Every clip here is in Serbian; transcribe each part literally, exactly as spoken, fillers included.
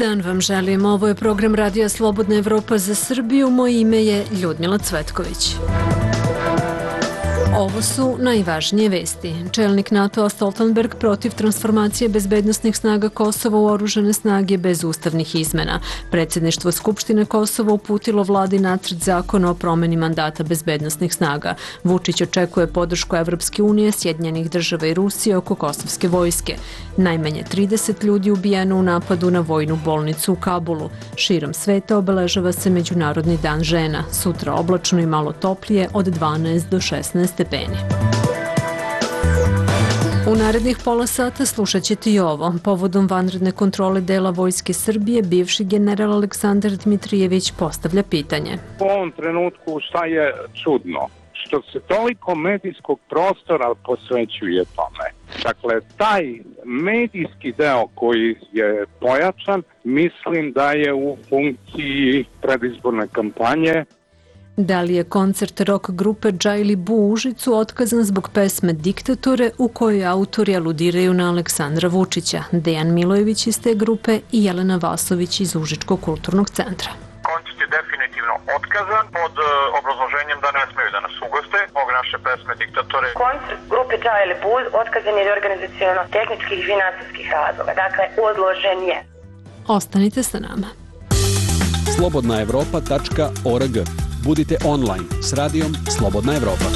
dan vam želim. Ovo je program Radija Slobodna Evropa za Srbiju. Moje ime je Ljudmila Cvetković. Ovo su najvažnije vesti. Čelnik NATO-a Stoltenberg protiv transformacije bezbednosnih snaga Kosova u oružane snage bez ustavnih izmena. Predsjedništvo Skupštine Kosova uputilo vladi nacrt zakona o promeni mandata bezbednosnih snaga. Vučić očekuje podršku Evropske unije, Sjedinjenih država i Rusije oko kosovske vojske. Najmanje trideset ljudi ubijeno u napadu na vojnu bolnicu u Kabulu. Širom sveta obeležava se Međunarodni dan žena. Sutra oblačno i malo toplije od dvanaest do šesnaest stepeni. U narednih pola sata slušat ćete i ovo. Povodom vanredne kontrole dela Vojske Srbije, bivši general Aleksandar Dmitrijević postavlja pitanje. U ovom trenutku šta je čudno? Što se toliko medijskog prostora posvećuje tome. Dakle, taj medijski deo koji je pojačan, mislim da je u funkciji predizborne kampanje. Da li je koncert rock grupe Džajli Bu u Užicu otkazan zbog pesme Diktatore u kojoj autori aludiraju na Aleksandra Vučića? Dejan Milojević iz te grupe i Jelena Vasović iz Užičkog kulturnog centra. Koncert je definitivno otkazan pod obrazloženjem da ne smeju da nas ugoste zbog naše pesme Diktatore. Koncert grupe Džajli Bu otkazan je iz organizaciono-tehničkih i finansijskih razloga. Dakle, odložen je. Ostanite sa nama. slobodna evropa tačka org. Budite online s radijom Slobodna Evropa.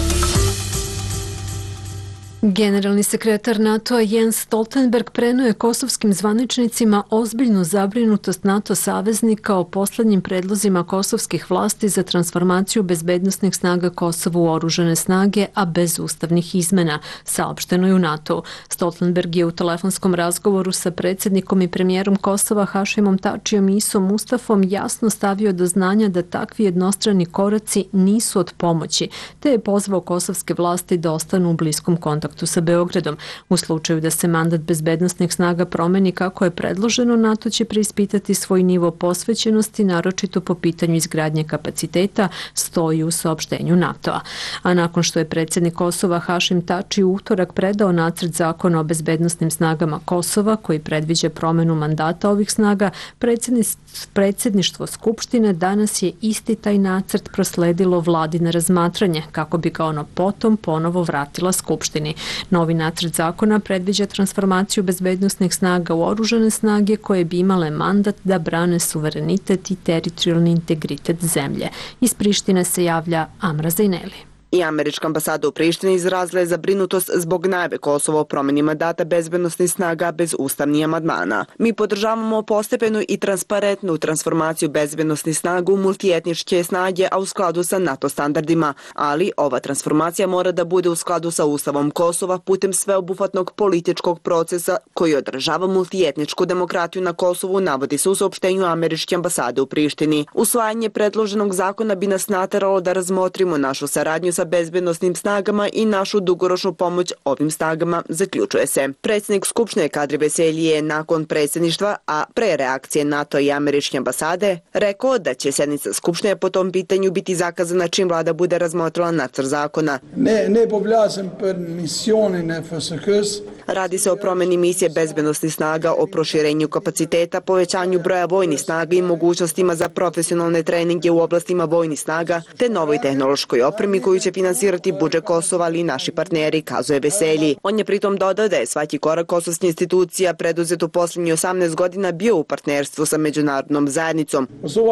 Generalni sekretar NATO-a Jens Stoltenberg preneo je kosovskim zvaničnicima ozbiljnu zabrinutost NATO saveznika o poslednjim predlozima kosovskih vlasti za transformaciju bezbednosnih snaga Kosova u oružane snage, a bez ustavnih izmena, saopšteno je u NATO-u. Stoltenberg je u telefonskom razgovoru sa predsjednikom i premijerom Kosova Hašimom Tačijom i Isom Mustafom jasno stavio do znanja da takvi jednostrani koraci nisu od pomoći, te je pozvao kosovske vlasti da ostanu u bliskom kontaktu sa Beogradom. U slučaju da se mandat bezbednosnih snaga promeni kako je predloženo, NATO će preispitati svoj nivo posvećenosti, naročito po pitanju izgradnje kapaciteta, stoji u saopštenju NATO-a. A nakon što je predsjednik Kosova Hašim Tači u utorak predao nacrt zakona o bezbednosnim snagama Kosova, koji predviđa promenu mandata ovih snaga, predsjedništvo Skupštine danas je isti taj nacrt prosledilo vladi na razmatranje, kako bi ga ono potom ponovo vratila Skupštini. Novi nacrt zakona predviđa transformaciju bezbednosnih snaga u oružane snage koje bi imale mandat da brane suverenitet i teritorijalni integritet zemlje. Iz Prištine se javlja Amra Zajneli. I američka ambasada u Prištini izrazila je zabrinutost zbog najave Kosova o promjeni mandata bezbednosnih snaga bez ustavnih amandmana. Mi podržavamo postepenu i transparentnu transformaciju bezbednosnih snaga u multietničke snage, a u skladu sa NATO standardima, ali ova transformacija mora da bude u skladu sa Ustavom Kosova putem sveobuhvatnog političkog procesa koji održava multietničku demokratiju na Kosovu, navodi se u saopštenju američke ambasade u Prištini. Usvajanje predloženog zakona bi nas nateralo da razmotrimo našu saradnju sa bezbednosnim snagama i našu dugoročnu pomoć ovim snagama, zaključuje se. Predsjednik Skupštine Kadri Veselji je nakon predsjedništva, a pre reakcije NATO i američke ambasade, rekao da će sjednica Skupštine po tom pitanju biti zakazana čim vlada bude razmotrila nacrt zakona. Ne, ne povlačim per misione F S K-s. Radi se o promjeni misije bezbednosnih snaga, o proširenju kapaciteta, povećanju broja vojnih snaga i mogućnostima za profesionalne treninge u oblastima vojnih snaga, te novoj tehnološkoj opremi koju će finansirati budžet Kosova, ali i naši partneri, kazuje Veselji. On je pritom dodao da je svaki korak kosovskih institucija preduzet u posljednjih osamnaest godina bio u partnerstvu sa međunarodnom zajednicom.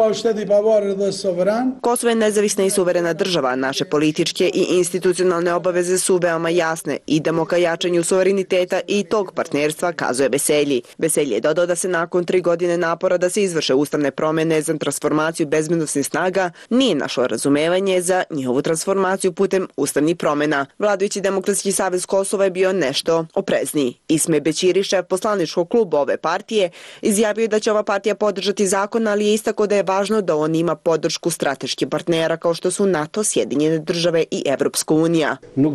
Kosovo je nezavisna i suverena država, naše političke i institucionalne obaveze su veoma jasne, idemo ka jačanju suvereniteta i tog partnerstva, kazuje Veselji. Veselji je dodao da se nakon tri godine napora da se izvrše ustavne promjene za transformaciju bezbednosnih snaga nije našlo razumevanje za njihovu transformaciju putem ustavnih promjena. Vladajući Demokratski savez Kosova je bio nešto oprezniji. Isme Bećiri, šef poslaničkog kluba ove partije, izjavio je da će ova partija podržati zakon, ali je istakao da je važno da on ima podršku strateških partnera kao što su NATO, Sjedinjene države i Evropska unija.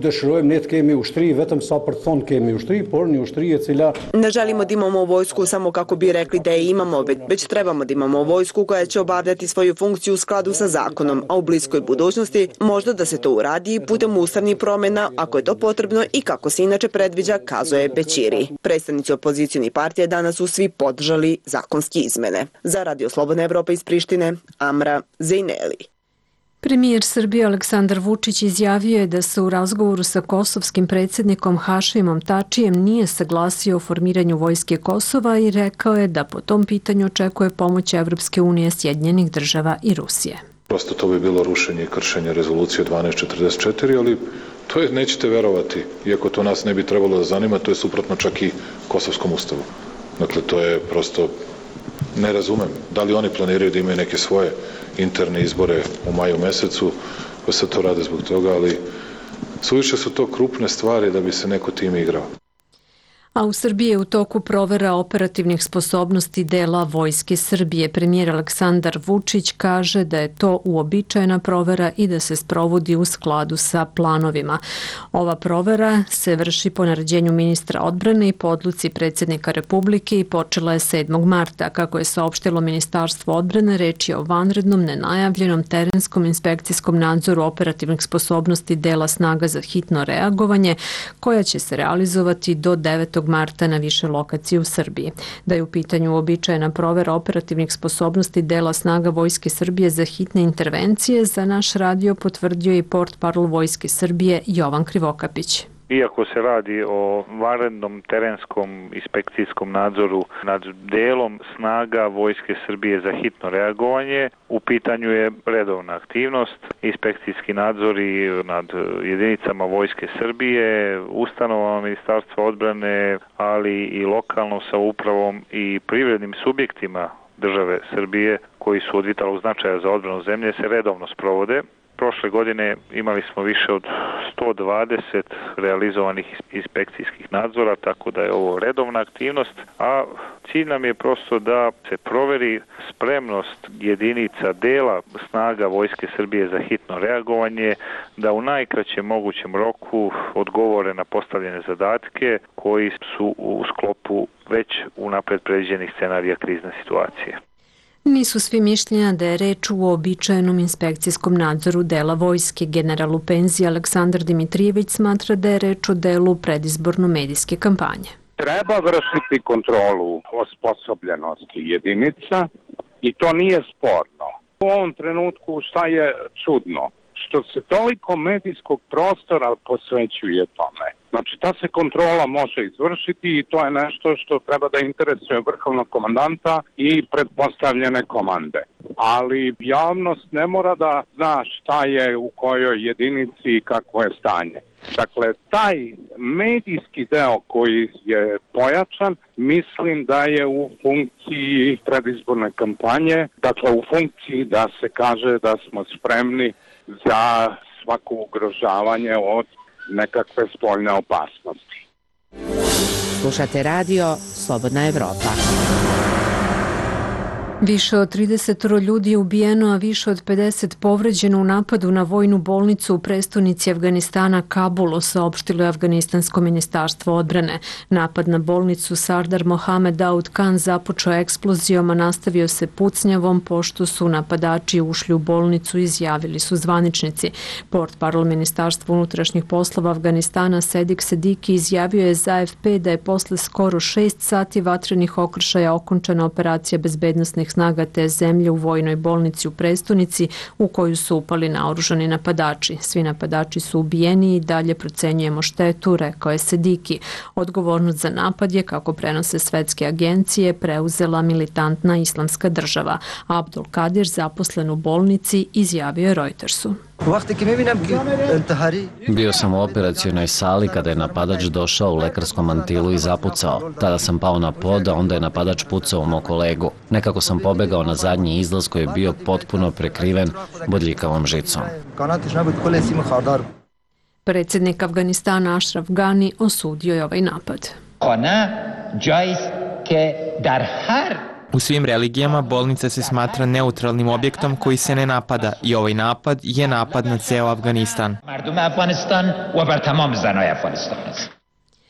Ne želimo da imamo vojsku samo kako bi rekli da je imamo, već trebamo da imamo vojsku koja će obavljati svoju funkciju u skladu sa zakonom, a u bliskoj budućnosti možda da se to uradi uradi putem ustavnih promjena, ako je to potrebno i kako se inače predviđa, kazuje Bećiri. Predstavnici opozicijnih partija danas su svi podržali zakonske izmene. Za Radio Slobodna Evropa iz Prištine, Amra Zejneli. Premijer Srbije Aleksandar Vučić izjavio je da se u razgovoru sa kosovskim predsjednikom Hašimom Tačijem nije saglasio o formiranju vojske Kosova i rekao je da po tom pitanju očekuje pomoć Evropske unije, Sjedinjenih država i Rusije. Prosto to bi bilo rušenje i kršenje rezolucije dvanaest četrdeset četiri, ali to je, nećete verovati, iako to nas ne bi trebalo da zanima, to je suprotno čak i Kosovskom ustavu. Dakle, to je prosto, ne razumem, da li oni planiraju da imaju neke svoje interne izbore u maju mesecu, pa se to rade zbog toga, ali suviše su to krupne stvari da bi se neko tim igrao. A u Srbiji je u toku provera operativnih sposobnosti dela Vojske Srbije. Premijer Aleksandar Vučić kaže da je to uobičajena provera i da se sprovodi u skladu sa planovima. Ova provera se vrši po naređenju ministra odbrane i po odluci predsjednika Republike i počela je sedmog marta. Kako je saopštilo Ministarstvo odbrane, reč je o vanrednom, nenajavljenom terenskom inspekcijskom nadzoru operativnih sposobnosti dela snaga za hitno reagovanje, koja će se realizovati do devetog marta na više lokacije u Srbiji. Da je u pitanju uobičajena provera operativnih sposobnosti dela snaga Vojske Srbije za hitne intervencije, za naš radio potvrdio i portparol Vojske Srbije Jovan Krivokapić. Iako se radi o vanrednom terenskom inspekcijskom nadzoru nad delom snaga Vojske Srbije za hitno reagovanje, u pitanju je redovna aktivnost, inspekcijski nadzori nad jedinicama Vojske Srbije, ustanovama Ministarstva odbrane, ali i lokalnom samoupravom i privrednim subjektima države Srbije koji su od vitalnog značaja za odbranu zemlje se redovno sprovode. Prošle godine imali smo više od sto dvadeset realizovanih inspekcijskih nadzora, tako da je ovo redovna aktivnost, a cilj nam je prosto da se proveri spremnost jedinica dela snaga Vojske Srbije za hitno reagovanje, da u najkraćem mogućem roku odgovore na postavljene zadatke koji su u sklopu već unapred predviđenih scenarija krizne situacije. Nisu svi mišljenja da je reč u uobičajenom inspekcijskom nadzoru dela vojske. General u penziji Aleksandar Dimitrijević smatra da je reč o delu predizborno-medijske kampanje. Treba vršiti kontrolu osposobljenosti jedinica i to nije sporno. U ovom trenutku šta je čudno? Što se toliko medijskog prostora posvećuje tome. Znači, ta se kontrola može izvršiti i to je nešto što treba da interesuje vrhovnog komandanta i pretpostavljene komande. Ali javnost ne mora da zna šta je u kojoj jedinici i kakvo je stanje. Dakle, taj medijski deo koji je pojačan, mislim da je u funkciji predizborne kampanje, dakle u funkciji da se kaže da smo spremni za svako ugrožavanje od nekakve spoljne opasnosti. Slušate radio Slobodna Evropa. Više od trideset ljudi je ubijeno, a više od pedeset povređeno u napadu na vojnu bolnicu u prestonici Afganistana Kabulu, saopštilo je Afganistansko ministarstvo odbrane. Napad na bolnicu Sardar Mohamed Daud Khan započeo eksplozijom, a nastavio se pucnjavom pošto su napadači ušli u bolnicu, izjavili su zvaničnici. Portparol Ministarstva unutrašnjih poslova Afganistana Sedik Sediki izjavio je za A F P da je posle skoro šest sati vatrenih okršaja okončana operacija bezbednosnih snaga te zemlje u vojnoj bolnici u prestonici u koju su upali naoružani napadači. Svi napadači su ubijeni i dalje procenjujemo štetu, rekao je Sediki. Odgovornost za napad je, kako prenose svetske agencije, preuzela militantna islamska država. Abdul Kadir, zaposlen u bolnici, izjavio je Reutersu. Bio sam u operacionoj sali kada je napadač došao u lekarskom mantilu i zapucao. Tada sam pao na pod, a onda je napadač pucao u mog kolegu. Nekako sam pobegao na zadnji izlaz koji je bio potpuno prekriven bodljikavom žicom. Predsjednik Afganistana Ashraf Ghani osudio je ovaj napad. U svim religijama bolnica se smatra neutralnim objektom koji se ne napada i ovaj napad je napad na ceo Afganistan.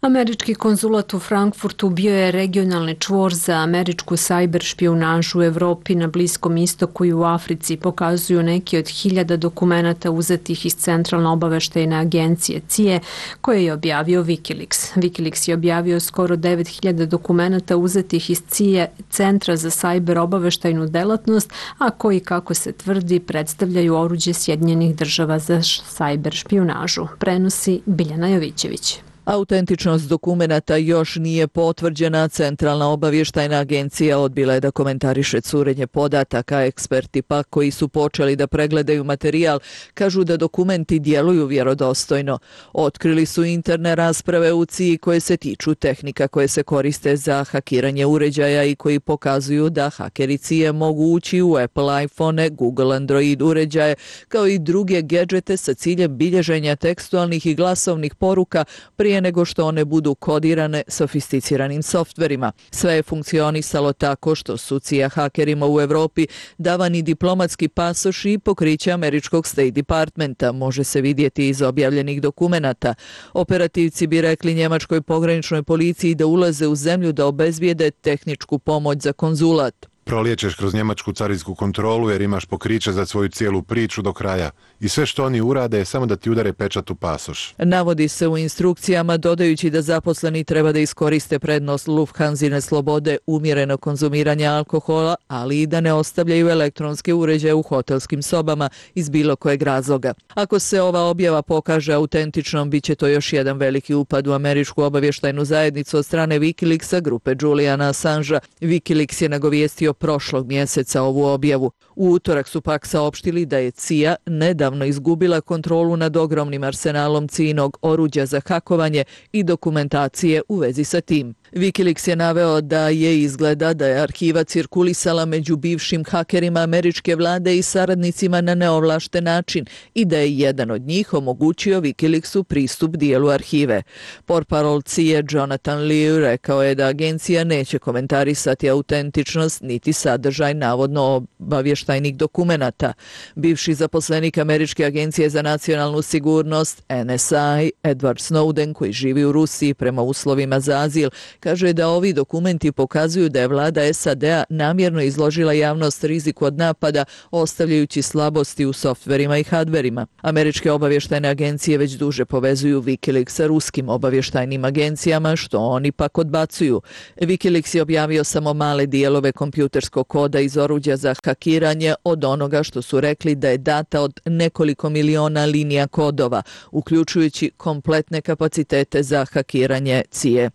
Američki konzulat u Frankfurtu bio je regionalni čvor za američku sajber špijunažu u Evropi, na Bliskom istoku i u Africi, pokazuju neki od hiljada dokumenata uzetih iz Centralne obaveštajne agencije C I A, koje je objavio Wikileaks. Wikileaks je objavio skoro devet hiljada dokumenata uzetih iz C I A, Centra za sajber obaveštajnu delatnost, a koji, kako se tvrdi, predstavljaju oruđe Sjedinjenih država za sajber špijunažu. Prenosi Biljana Jovićević. Autentičnost dokumenata još nije potvrđena. Centralna obavještajna agencija odbila je da komentariše curenje podataka. Eksperti pak koji su počeli da pregledaju materijal kažu da dokumenti djeluju vjerodostojno. Otkrili su interne rasprave u C I A koje se tiču tehnika koje se koriste za hakiranje uređaja i koji pokazuju da hakeri C I A mogu ući u Apple iPhone, Google Android uređaje kao i druge gadžete sa ciljem bilježenja tekstualnih i glasovnih poruka prije nego što one budu kodirane sofisticiranim softverima. Sve je funkcionisalo tako što su C I A hakerima u Evropi davani diplomatski pasoši i pokriće američkog State Departmenta, može se vidjeti iz objavljenih dokumenata. Operativci bi rekli njemačkoj pograničnoj policiji da ulaze u zemlju da obezbijede tehničku pomoć za konzulat. Proliječeš kroz njemačku carinsku kontrolu jer imaš pokriće za svoju cijelu priču do kraja. I sve što oni urade je samo da ti udare pečat u pasoš. Navodi se u instrukcijama, dodajući da zaposleni treba da iskoriste prednost Lufthansine slobode umjereno konzumiranja alkohola, ali i da ne ostavljaju elektronske uređaje u hotelskim sobama iz bilo kojeg razloga. Ako se ova objava pokaže autentičnom, bit će to još jedan veliki upad u američku obavještajnu zajednicu od strane Wikileaksa, grupe Juliana Assangea. Wikileaks je nagovijestio prošlog mjeseca ovu objavu. U utorak su pak saopštili da je C I A nedavno izgubila kontrolu nad ogromnim arsenalom C I A-nog oruđa za hakovanje i dokumentacije u vezi sa tim. Wikileaks je naveo da je izgleda da je arhiva cirkulisala među bivšim hakerima američke vlade i saradnicima na neovlašten način i da je jedan od njih omogućio Wikileaksu pristup dijelu arhive. Portparol C I A Jonathan Liu rekao je da agencija neće komentarisati autentičnost niti sadržaj navodno obavještajnih dokumenata. Bivši zaposlenik Američke agencije za nacionalnu sigurnost N S I Edward Snowden, koji živi u Rusiji prema uslovima za azil, kaže da ovi dokumenti pokazuju da je vlada S A D-a namjerno izložila javnost riziku od napada, ostavljajući slabosti u softverima i hardverima. Američke obavještajne agencije već duže povezuju Wikileaks sa ruskim obavještajnim agencijama, što oni pak odbacuju. Wikileaks je objavio samo male dijelove kompjuterskog koda iz oruđa za hakiranje od onoga što su rekli da je data od nekoliko miliona linija kodova, uključujući kompletne kapacitete za hakiranje C I A.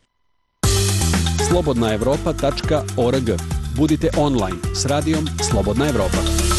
slobodna evropa tačka org. Budite online s radijom Slobodna Evropa.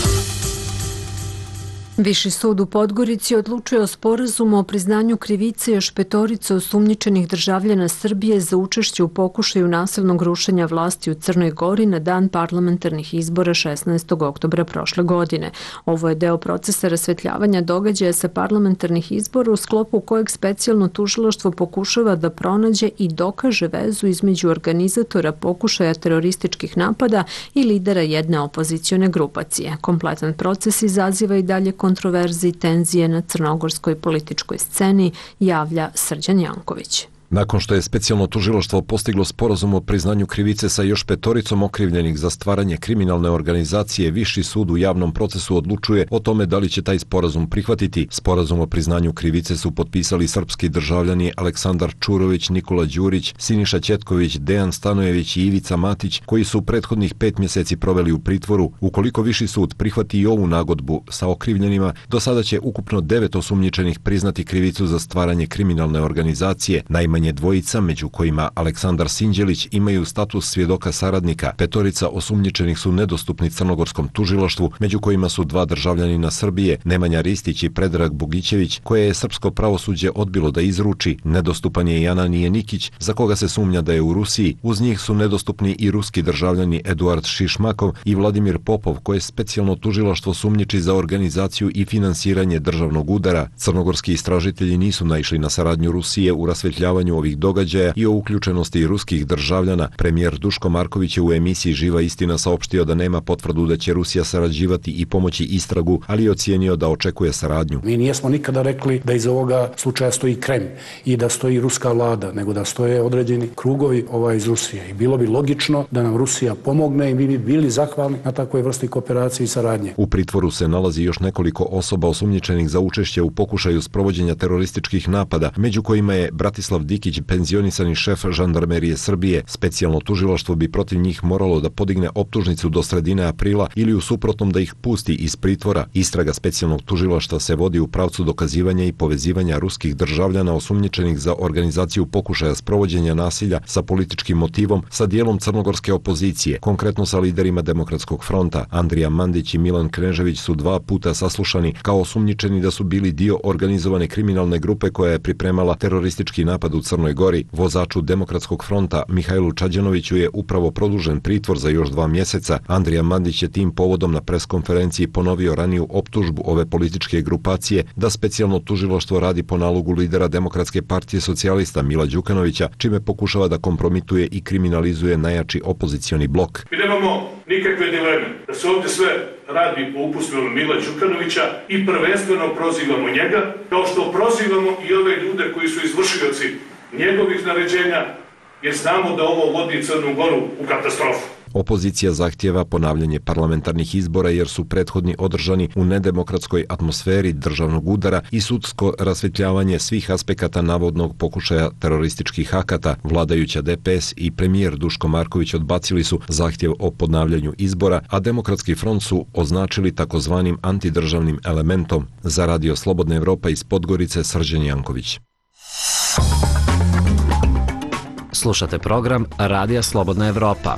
Viši sud u Podgorici odlučuje o sporazumu o priznanju krivice još petorice osumnjičenih državljana Srbije za učešće u pokušaju nasilnog rušenja vlasti u Crnoj Gori na dan parlamentarnih izbora šesnaestog oktobra prošle godine. Ovo je deo procesa rasvetljavanja događaja sa parlamentarnih izbora u sklopu kojeg specijalno tužilaštvo pokušava da pronađe i dokaže vezu između organizatora pokušaja terorističkih napada i lidera jedne opozicione grupacije. Kompletan proces izaziva i dalje kontroverzi i tenzije na crnogorskoj političkoj sceni, javlja Srđan Janković. Nakon što je specijalno tužilaštvo postiglo sporazum o priznanju krivice sa još petoricom okrivljenih za stvaranje kriminalne organizacije, Viši sud u javnom procesu odlučuje o tome da li će taj sporazum prihvatiti. Sporazum o priznanju krivice su potpisali srpski državljani Aleksandar Čurović, Nikola Đurić, Siniša Ćetković, Dejan Stanojević i Ivica Matić, koji su prethodnih pet mjeseci proveli u pritvoru. Ukoliko Viši sud prihvati i ovu nagodbu sa okrivljenima, do sada će ukupno devet osumnjičenih priznati krivicu za stvaranje kriminalne organizacije. Najmanje dvojica, među kojima Aleksandar Sinđelić, imaju status svjedoka saradnika. Petorica osumnjičenih su nedostupni crnogorskom tužilaštvu, među kojima su dva državljanina Srbije, Nemanja Ristić i Predrag Bogićević, koje je srpsko pravosuđe odbilo da izruči. Nedostupan je i Ananije Nikić, za koga se sumnja da je u Rusiji. Uz njih su nedostupni i ruski državljani Eduard Šišmakov i Vladimir Popov, koje specijalno tužilaštvo sumnjiči za organizaciju i finansiranje državnog udara. Crnogorski istražitelji nisu naišli na saradnju Rusije u rasvetljavanju komentarisanju ovih događaja i o uključenosti ruskih državljana, premijer Duško Marković je u emisiji Živa istina saopštio da nema potvrdu da će Rusija sarađivati i pomoći istragu, ali je ocijenio da očekuje saradnju. Mi nijesmo nikada rekli da iz ovoga slučaja stoji Kreml i da stoji ruska vlada, nego da stoje određeni krugovi ovaj iz Rusije. I bilo bi logično da nam Rusija pomogne i mi bi bili zahvalni na takvoj vrsti kooperacije i saradnje. U pritvoru se nalazi još nekoliko osoba osumnjičenih za učešće u pokušaju sprovođenja terorističkih napada, među kojima je Bratislav Dikić, penzionisani šef žandarmerije Srbije. Specijalno tužilaštvo bi protiv njih moralo da podigne optužnicu do sredine aprila ili u suprotnom da ih pusti iz pritvora. Istraga specijalnog tužilaštva se vodi u pravcu dokazivanja i povezivanja ruskih državljana osumnjičenih za organizaciju pokušaja sprovođenja nasilja sa političkim motivom sa dijelom crnogorske opozicije, konkretno sa liderima Demokratskog fronta. Andrija Mandić i Milan Knežević su dva puta saslušani kao osumnjičeni da su bili dio organizovane kriminalne grupe koja je pripremala teroristički napad u Crnoj Gori. Vozaču Demokratskog fronta Mihajlu Čađanoviću je upravo produžen pritvor za još dva mjeseca. Andrija Mandić je tim povodom na preskonferenciji ponovio raniju optužbu ove političke grupacije da specijalno tužilaštvo radi po nalogu lidera Demokratske partije socijalista Mila Đukanovića, čime pokušava da kompromituje i kriminalizuje najjači opozicioni blok. Mi nemamo nikakve dileme da se ovdje sve radi po uputstvu Mila Đukanovića i prvenstveno prozivamo njega, kao što prozivamo i ove ljude koji su izvršioci njegovih naređenja, jer znamo da ovo vodi Crnu Goru u katastrofu. Opozicija zahtjeva ponavljanje parlamentarnih izbora jer su prethodni održani u nedemokratskoj atmosferi državnog udara i sudsko rasvetljavanje svih aspekata navodnog pokušaja terorističkih akata. Vladajuća D P S i premijer Duško Marković odbacili su zahtjev o ponavljanju izbora, a Demokratski front su označili takozvanim antidržavnim elementom. Za Radio Slobodna Evropa iz Podgorice, Srđan Janković. Slušate program Radija Slobodna Evropa.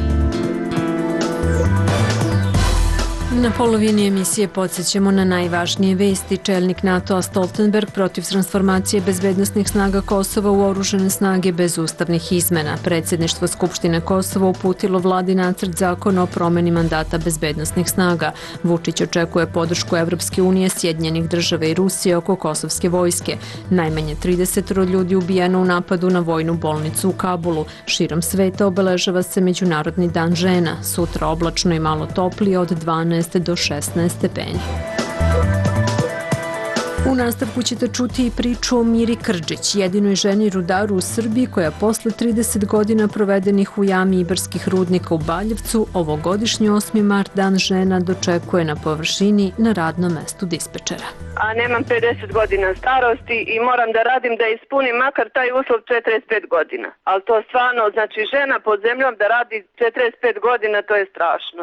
Na polovini emisije podsjećamo na najvažnije vesti. Čelnik NATO-a Stoltenberg protiv transformacije bezbednosnih snaga Kosova u oružane snage bez ustavnih izmena. Predsjedništvo Skupštine Kosova uputilo vladi nacrt zakona o promjeni mandata bezbednosnih snaga. Vučić očekuje podršku Evropske unije, Sjedinjenih država i Rusije oko kosovske vojske. Najmanje trideset ljudi ubijeno u napadu na vojnu bolnicu u Kabulu. Širom sveta obeležava se Međunarodni dan žena. Sutra oblačno i malo toplije od dvanaest do šesnaest stepeni. U nastavku ćete čuti i priču o Miri Krđić, jedinoj ženi rudaru u Srbiji koja posle trideset godina provedenih u jami Ibarskih rudnika u Baljevcu ovogodišnji osmi mart dan žena dočekuje na površini na radnom mestu dispečera. A nemam pedeset godina starosti i moram da radim da ispunim makar taj uslov četrdeset pet godina. Ali to stvarno, znači žena pod zemljom da radi četrdeset pet godina, to je strašno.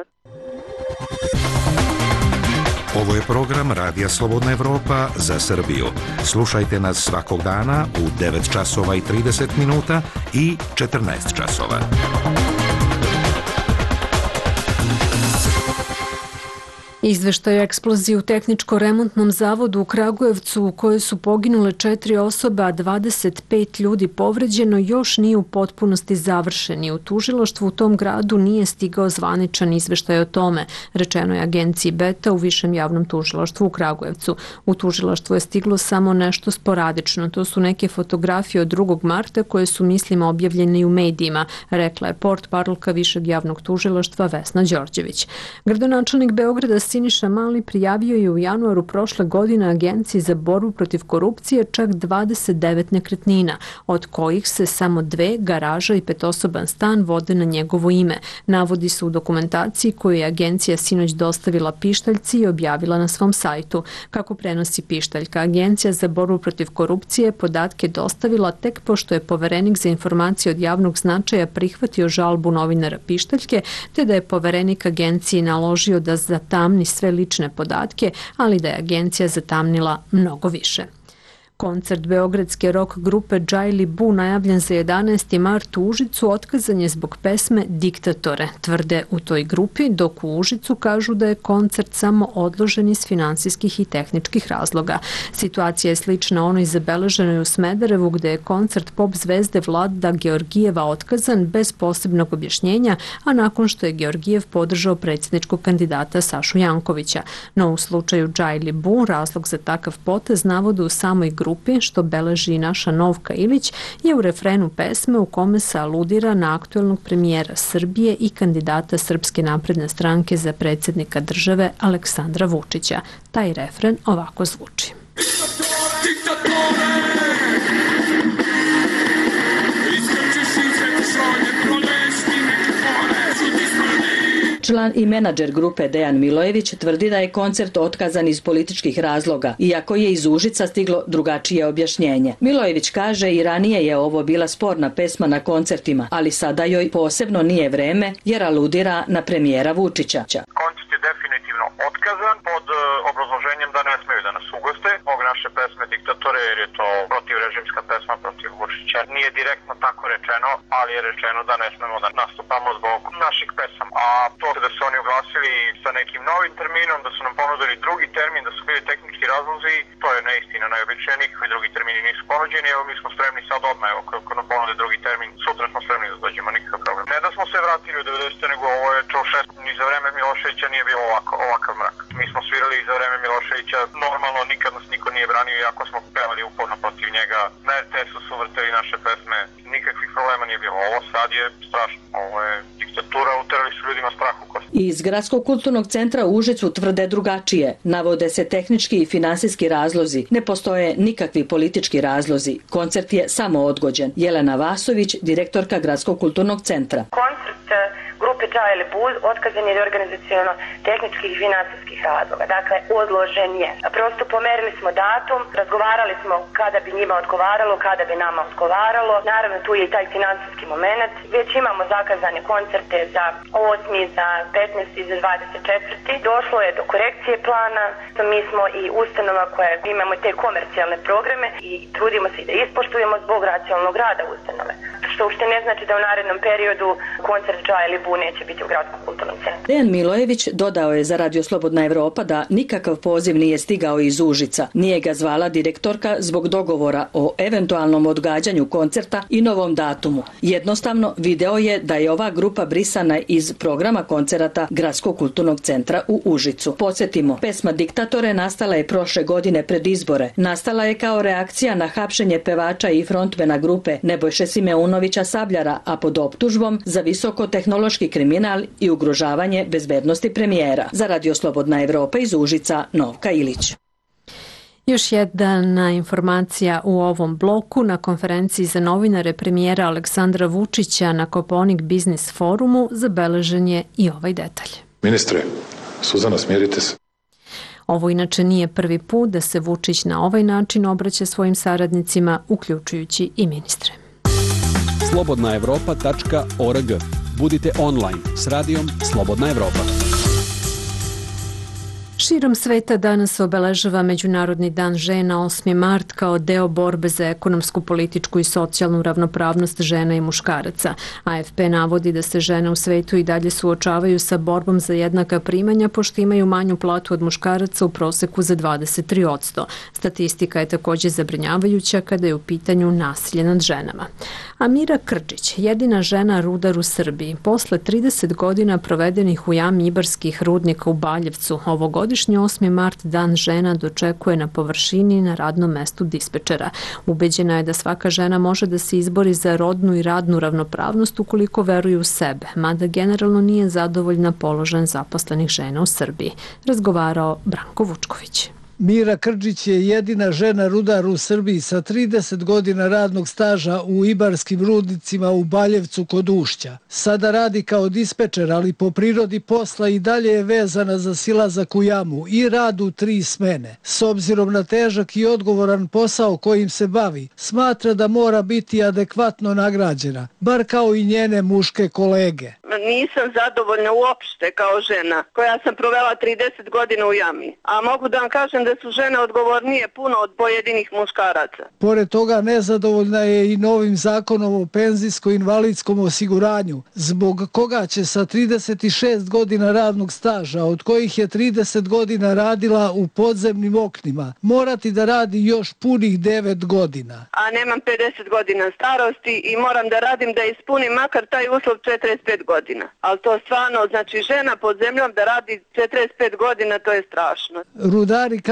Ovo je program Radija Slobodna Evropa za Srbiju. Slušajte nas svakog dana u devet časova i trideset minuta i četrnaest časova. Izveštaj o eksploziji u tehničko-remontnom zavodu u Kragujevcu u kojoj su poginule četiri osobe, a dvadeset pet ljudi povređeno, još nije u potpunosti završen i u tužilaštvu u tom gradu nije stigao zvaničan izveštaj o tome, rečeno je agenciji Beta u Višem javnom tužilaštvu u Kragujevcu. U tužilaštvu je stiglo samo nešto sporadično, to su neke fotografije od drugog marta koje su, mislimo, objavljene i u medijima, rekla je portparolka Višeg javnog tužilaštva Vesna Đorđević. Gradonačelnik Beograda Siniša Mali prijavio je u januaru prošle godine Agenciji za borbu protiv korupcije čak dvadeset devet nekretnina, od kojih se samo dve, garaža i petosoban stan, vode na njegovo ime. Navodi se u dokumentaciji koju je agencija sinoć dostavila Pištaljci i objavila na svom sajtu. Kako prenosi Pištaljka, Agencija za borbu protiv korupcije podatke dostavila tek pošto je poverenik za informacije od javnog značaja prihvatio žalbu novinara Pištaljke, te da je poverenik agenciji naložio da zatamni sve lične podatke, ali da je agencija zatamnila mnogo više. Koncert beogradske rock grupe Džajli Bu najavljen za jedanaesti mart u Užicu otkazan je zbog pesme Diktatore, tvrde u toj grupi, dok u Užicu kažu da je koncert samo odložen iz finansijskih i tehničkih razloga. Situacija je slična onoj zabeleženoj u Smederevu gde je koncert pop zvezde Vlada Georgijeva otkazan bez posebnog objašnjenja, a nakon što je Georgijev podržao predsjedničkog kandidata Sašu Jankovića. No u slučaju Džajli Bu razlog za takav potez navode u samoj grupi grupi, što beleži i naša Novka Ilić, je u refrenu pesme u kome se aludira na aktuelnog premijera Srbije i kandidata Srpske napredne stranke za predsjednika države Aleksandra Vučića. Taj refren ovako zvuči. Član i menadžer grupe Dejan Milojević tvrdi da je koncert otkazan iz političkih razloga, iako je iz Užica stiglo drugačije objašnjenje. Milojević kaže i ranije je ovo bila sporna pesma na koncertima, ali sada joj posebno nije vreme jer aludira na premijera Vučića. Koncert je definitivno otkazan pod obrazloženjem da ne smeju da nas ugoste zbog naše pesme Diktatore, jer je to protivrežimska pesma protiv Vučića. Nije direktno tako rečeno, ali je rečeno da ne smemo da nastupamo zbog naših pesama. A to da su oni oglasili sa nekim novim terminom, da su nam ponudili drugi termin, da su bili tehnički razlozi, to je neistina, najobičnije, nikakvi drugi termini nisu ponuđeni, evo mi smo spremni sad odmah, evo kako nam ponude drugi termin, sutra smo spremni da dođemo, nikakav problem. Ne da smo se vratili u devedesete, nego ovo je Čaušesku, ni za vreme Miloševića nije bilo ovako, ovakav mrak. Mi smo svirali za vreme Miloševića, normalno nikad nas niko nije branio, iako smo pevali uporno protiv njega, na er te esu su vrteli naše pesme, nikakvih problema nije bilo, ovo sad je strašno, ovo je diktatura, uterali su ljudima strah u kost. Iz Gradskog kulturnog centra u Užicu tvrde drugačije. Navode se tehnički i finansijski razlozi. Ne postoje nikakvi politički razlozi. Koncert je samo odgođen. Jelena Vasović, direktorka Gradskog kulturnog centra. Koncert grupe Čao ili Buz otkazan je organizaciono tehničkih i finansijskih razloga. Dakle, odložen je. Prosto pomerili smo datum, razgovarali smo kada bi njima odgovaralo, kada bi nama odgovaralo. Naravno, tu je i taj finansijski moment. Već imamo zakazane koncerte za osmi, za petnaesti, za dvadeset četvrti Došlo je do korekcije plana. Mi smo i ustanova koja imamo te komercijalne programe i trudimo se da ispoštujemo zbog racionalnog rada ustanove. Što uopšte ne znači da u narednom periodu koncert Čao ili Bu neće biti u Gradskom kulturnom centru. Dejan Milojević dodao je za Radio Slobodna Evropa da nikakav poziv nije stigao iz Užica. Nije ga zvala direktorka zbog dogovora o eventualnom odgađanju koncerta i novom datumu. Jednostavno video je da je ova grupa brisana iz programa koncerata Gradskog kulturnog centra u Užicu. Podsjetimo, pesma Diktatore nastala je prošle godine pred izbore. Nastala je kao reakcija na hapšenje pevača i frontmena grupe Nebojše Simeunovića Sabljara, a pod optužbom za visokotehnološki kriminal i ugrožavanje bezbednosti premijera. Za Radio Slobodna Evropa iz Užica, Novka Ilić. Još jedna informacija u ovom bloku. Na konferenciji za novinare premijera Aleksandra Vučića na Kopaonik Biznis forumu zabeležen je i ovaj detalj. Ministre, Suzana, smirite se. Ovo inače nije prvi put da se Vučić na ovaj način obraća svojim saradnicima, uključujući i ministre. slobodna evropa tačka org. Budite online s radijom Slobodna Evropa. Širom sveta danas obeležava Međunarodni dan žena osmi mart kao deo borbe za ekonomsku, političku i socijalnu ravnopravnost žena i muškaraca. A ef pe navodi da se žene u svetu i dalje suočavaju sa borbom za jednaka primanja, pošto imaju manju platu od muškaraca u proseku za dvadeset tri posto. Statistika je također zabrinjavajuća kada je u pitanju nasilje nad ženama. Amira Krčić, jedina žena rudar u Srbiji, posle trideset godina provedenih u jami Ibarskih rudnika u Baljevcu, ovogodišnji osmi mart dan žena dočekuje na površini na radnom mestu dispečera. Ubeđena je da svaka žena može da se izbori za rodnu i radnu ravnopravnost ukoliko veruje u sebe, mada generalno nije zadovoljna položajem zaposlenih žena u Srbiji. Razgovarao Branko Vučković. Mira Krčić je jedina žena rudar u Srbiji sa trideset godina radnog staža u Ibarskim rudnicima u Baljevcu kod Ušća. Sada radi kao dispečer, ali po prirodi posla i dalje je vezana za silazak u jamu i rad u tri smene. S obzirom na težak i odgovoran posao kojim se bavi, smatra da mora biti adekvatno nagrađena, bar kao i njene muške kolege. Nisam zadovoljna uopšte kao žena koja sam provela trideset godina u jami, a mogu da vam kažem da su žene odgovornije puno od pojedinih muškaraca. Pored toga nezadovoljna je i novim zakonom o penzijsko-invalidskom osiguranju, zbog koga će sa trideset šest godina radnog staža, od kojih je trideset godina radila u podzemnim oknima, morati da radi još punih devet godina. A nemam pedeset godina starosti i moram da radim da ispunim makar taj uslov četrdeset pet godina. Ali to stvarno, znači žena pod zemljom da radi četrdeset pet godina, to je strašno. Rudari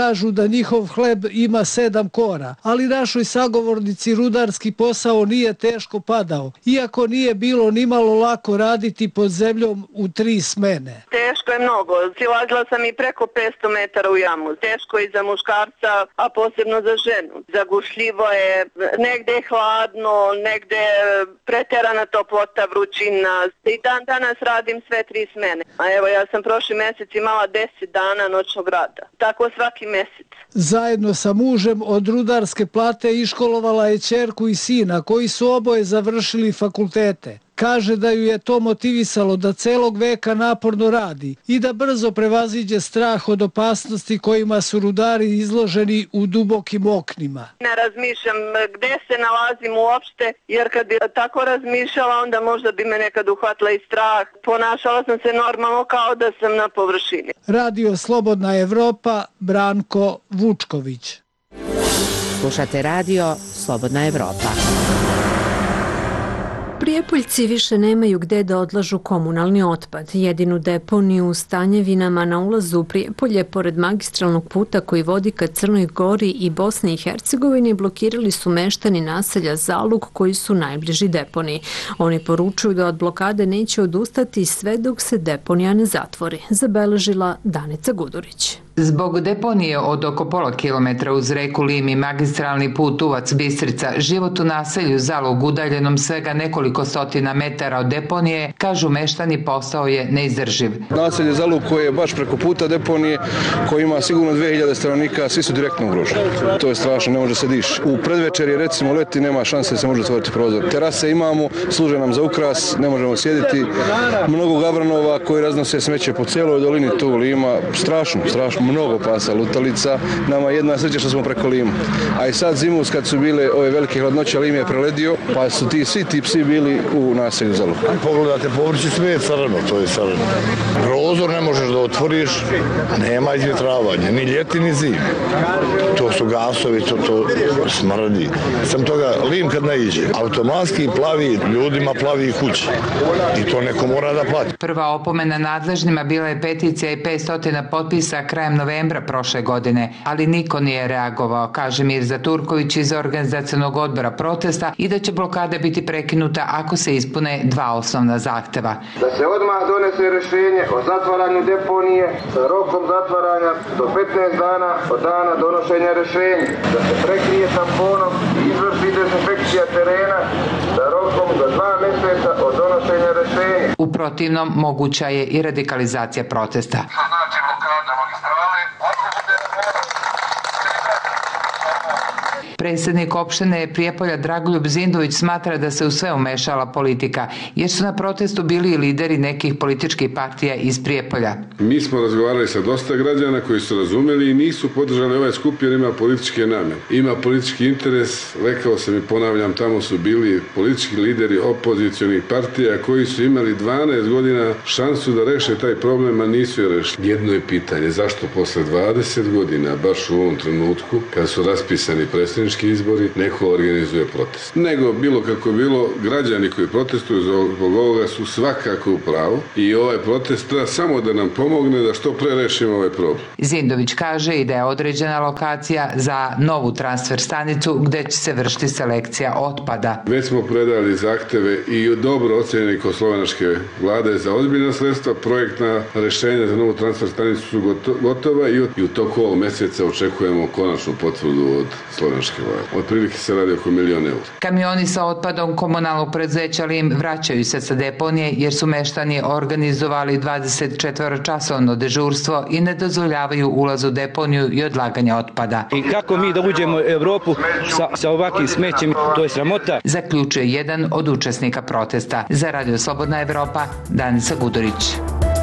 kažu da njihov hleb ima sedam kora, ali našoj sagovornici rudarski posao nije teško padao, iako nije bilo nimalo lako raditi pod zemljom u tri smene. Teško je mnogo. Silazila sam i preko petsto metara u jamu. Teško je i za muškarca, a posebno za ženu. Zagušljivo je, negde je hladno, negde je preterana toplota, vrućina. I dan danas radim sve tri smene. A evo, ja sam prošli mjesec imala deset dana noćnog rada. Tako svaki mjesec. Zajedno sa mužem od rudarske plate iškolovala je ćerku i sina koji su oboje završili fakultete. Kaže da ju je to motivisalo da celog veka naporno radi i da brzo prevaziđe strah od opasnosti kojima su rudari izloženi u dubokim oknima. Ne razmišljam gde se nalazim uopšte, jer kad bi tako razmišljala, onda možda bi me nekad uhvatila i strah. Ponašala sam se normalno kao da sam na površini. Radio Slobodna Evropa, Branko Vučković. Slušate radio Slobodna Evropa. Prijepoljci više nemaju gde da odlažu komunalni otpad. Jedinu deponiju u Stanjevinama na ulazu u Prijepolje, pored magistralnog puta koji vodi ka Crnoj Gori i Bosni i Hercegovini, blokirali su meštani naselja Zaluk koji su najbliži deponiji. Oni poručuju da od blokade neće odustati sve dok se deponija ne zatvori, zabeležila Danica Gudurić. Zbog deponije od oko pola kilometra uz reku Lim i magistralni put Uvac-Bistrica, život u naselju Zalug udaljenom svega nekoliko stotina metara od deponije, kažu meštani, postao je neizdrživ. Naselje Zalug koje je baš preko puta deponije, koji ima sigurno dve hiljade stanovnika, svi su direktno ugroženi. To je strašno, ne može se diš. U predvečeri, recimo leti, nema šanse da se može otvoriti prozor. Terase imamo, služe nam za ukras, ne možemo sjediti. Mnogo gavranova koji raznose smeće po cijeloj dolini tu Lima, strašno, strašno. Mnogo pasa lutalica, nama jedna sreća što smo preko Lima. A i sad zimus kad su bile ove velike hladnoće, Lim je preledio, pa su ti svi ti psi bili u naselju Zaluk. Pogledate povrće, sve je crno, to je crno. Prozor ne možeš da otvoriš, nema izvjetravanja, ni ljeti ni zimi. To su gasovi, to, to smrdi. Sam toga, Lim kad naiđe, automatski plavi, ljudima plavi kuće. I to neko mora da plati. Prva opomena nadležnima bila je peticija i petsto potpisa krajem novembra prošle godine, ali niko nije reagovao, kaže Mirza Turković iz organizacionog odbora protesta, i da će blokada biti prekinuta ako se ispune dva osnovna zahteva. Da se odmah donese rješenje o zatvaranju deponije sa rokom zatvaranja do petnaest dana od dana donošenja rješenja, da se prekrije tamponom i izvrši dezinfekcija terena sa rokom do dva mjeseca od donošenja rješenja. U protivnom moguća je i radikalizacija protesta. Znači blokada magistrale, ako bude Predsjednik opštine Prijepolja Dragoljub Zindović smatra da se u sve umešala politika, jer su na protestu bili i lideri nekih političkih partija iz Prijepolja. Mi smo razgovarali sa dosta građana koji su razumeli i nisu podržali ovaj skup jer ima političke namjere. Ima politički interes, rekao sam i ponavljam, tamo su bili politički lideri opozicionih partija koji su imali dvanaest godina šansu da reše taj problem, a nisu je rešili. Jedno je pitanje, zašto posle dvadeset godina, baš u ovom trenutku, kad su raspisani predsjednički izbori, neko organizuje protest. Nego, bilo kako bilo, građani koji protestuju zbog ovoga su svakako u pravu i ovaj protest treba samo da nam pomogne da što pre rešimo ovaj problem. Zindović kaže i da je određena lokacija za novu transfer stanicu gde će se vršiti selekcija otpada. Već smo predali zahteve i dobro ocenjeni kod slovenačke vlade za ozbiljna sredstva. Projektna rešenja za novu transfer stanicu su gotova i u toku ovog mjeseca očekujemo konačnu potvrdu od slovenačke vlade. Otprilike se radi oko milion eura. Kamioni sa otpadom komunalnog preduzeća Lim vraćaju se sa deponije jer su meštani organizovali dvadeset četiri časovno dežurstvo i ne dozvoljavaju ulaz u deponiju i odlaganje otpada. I kako mi da uđemo u Evropu sa, sa ovakvim smećem, to je sramota. Zaključuje jedan od učesnika protesta. Za Radio Slobodna Evropa, Danica Gudurić.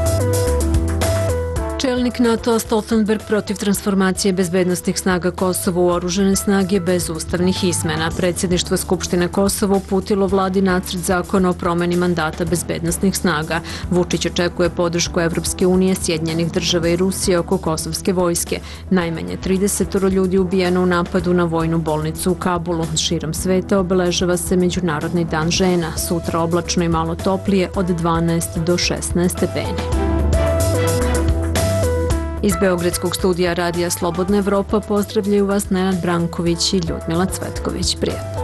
Čelnik NATO Stoltenberg protiv transformacije bezbednostnih snaga Kosova u oružane snage bez ustavnih izmena. Predsjedništvo Skupštine Kosova uputilo vladi nacrt zakona o promeni mandata bezbednostnih snaga. Vučić očekuje podršku Evropske unije, Sjedinjenih država i Rusije oko kosovske vojske. Najmanje trideset ljudi ubijeno u napadu na vojnu bolnicu u Kabulu. Širom sveta obeležava se Međunarodni dan žena. Sutra oblačno i malo toplije od dvanaest do šesnaest stepeni. Iz Beogradskog studija Radija Slobodna Evropa pozdravljaju vas Nenad Branković i Ljudmila Cvetković. Prijetno.